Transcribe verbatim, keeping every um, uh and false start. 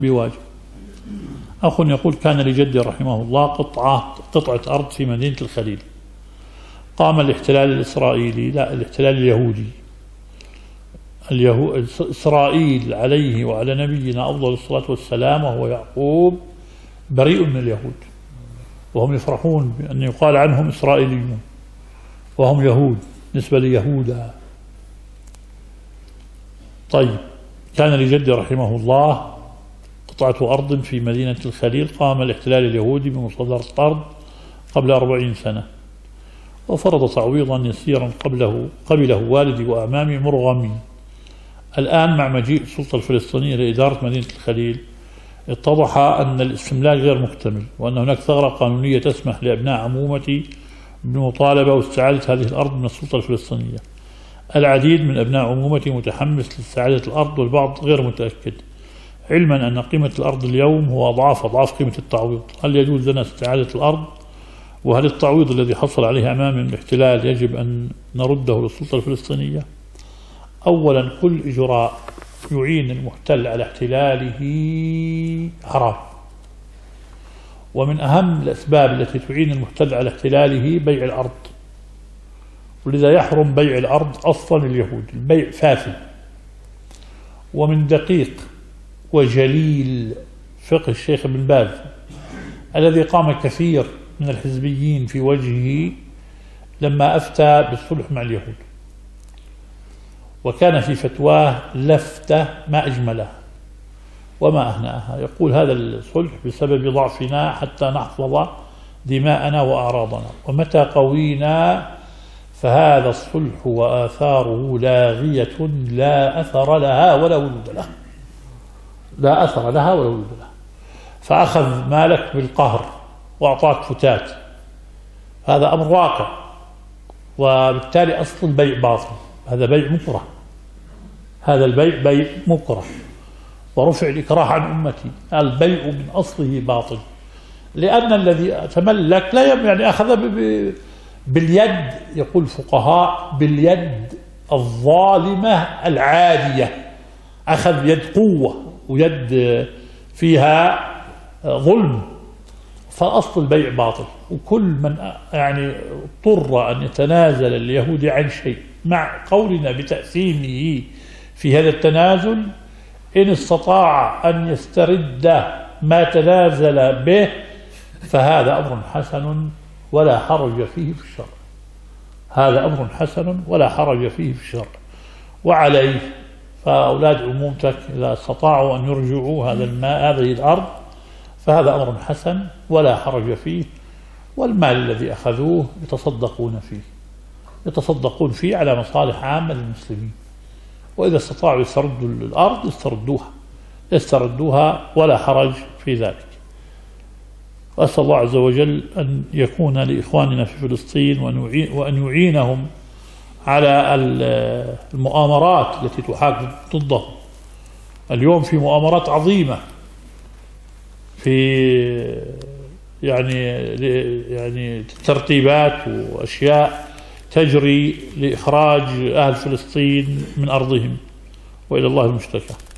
بواجب. أخ يقول: كان لجدي رحمه الله قطعة قطعة أرض في مدينة الخليل، قام الاحتلال الإسرائيلي لا الاحتلال اليهودي اليهو... إسرائيل عليه وعلى نبينا أفضل الصلاة والسلام وهو يعقوب بريء من اليهود، وهم يفرحون بأن يقال عنهم إسرائيليون وهم يهود نسبة ليهودا. طيب، كان لجدي رحمه الله قطعة أرض في مدينة الخليل، قام الاحتلال اليهودي بمصادرة الأرض قبل أربعين سنة، وفرض تعويضا يسيرا قبله قبله والدي وأعمامي مرغمين. الآن مع مجيء السلطة الفلسطينية لإدارة مدينة الخليل اتضح أن الاستملاك غير مكتمل، وأن هناك ثغرة قانونية تسمح لأبناء عمومتي بمطالبة واستعادة هذه الأرض من السلطة الفلسطينية. العديد من أبناء عمومتي متحمس لاستعادة الأرض، والبعض غير متأكد، علما أن قيمة الأرض اليوم هو أضعاف أضعاف قيمة التعويض. هل يجوز لنا استعادة الأرض؟ وهل التعويض الذي حصل عليه أمام الاحتلال يجب أن نرده للسلطة الفلسطينية؟ أولا، كل إجراء يعين المحتل على احتلاله حرام، ومن أهم الأسباب التي تعين المحتل على احتلاله بيع الأرض، ولذا يحرم بيع الأرض أصلا اليهود، البيع فاسد. ومن دقيق وجليل فقه الشيخ ابن باز الذي قام كثير من الحزبيين في وجهه لما أفتى بالصلح مع اليهود، وكان في فتواه لفتة ما أجملها وما أهنأها. يقول: هذا الصلح بسبب ضعفنا حتى نحفظ دماءنا وأعراضنا، ومتى قوينا فهذا الصلح وآثاره لاغية لا أثر لها ولا وجود لها، لا أثر لها ولا وجود لها. فأخذ مالك بالقهر وأعطاك فتات، هذا أمر واقع، وبالتالي أصل البيع باطل، هذا بيع مكره، هذا البيع بيع مكره، ورفع الإكراه عن أمتي. البيع من أصله باطل، لأن الذي تملك لا يم يعني أخذ باليد، يقول الفقهاء باليد الظالمة العادية، أخذ يد قوة ويد فيها ظلم، فأصل البيع باطل. وكل من يعني اضطر أن يتنازل اليهود عن شيء مع قولنا بتأثيمه في هذا التنازل، إن استطاع أن يسترد ما تنازل به فهذا أمر حسن ولا حرج فيه في الشرع، هذا أمر حسن ولا حرج فيه في الشرع. وعليه فأولاد عمومتك إذا استطاعوا أن يرجعوا هذا الماء هذه الأرض فهذا أمر حسن ولا حرج فيه، والمال الذي أخذوه يتصدقون فيه يتصدقون فيه على مصالح عامة للمسلمين، وإذا استطاعوا يستردوا الأرض يستردوها يستردوها ولا حرج في ذلك. وأسأل الله عز وجل أن يكون لإخواننا في فلسطين وأن يعينهم على المؤامرات التي تحاك ضدهم. اليوم في مؤامرات عظيمة في يعني يعني ترتيبات وأشياء تجري لإخراج أهل فلسطين من أرضهم، وإلى الله المشتكى.